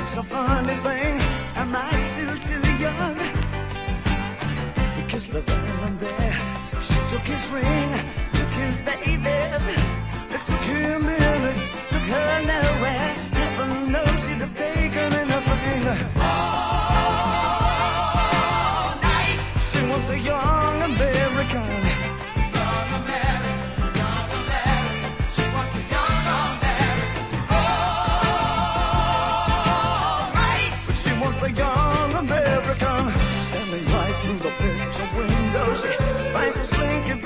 It's a funny thing, am I still too young? He kissed the violin there, she took his ring, took his babies. It took him minutes, took her nowhere. Heaven knows he'd have taken anything. All night, she was a young American. Young American, she was the young American. All right, But she was the young American. Standing right through the picture window, she finds a slinky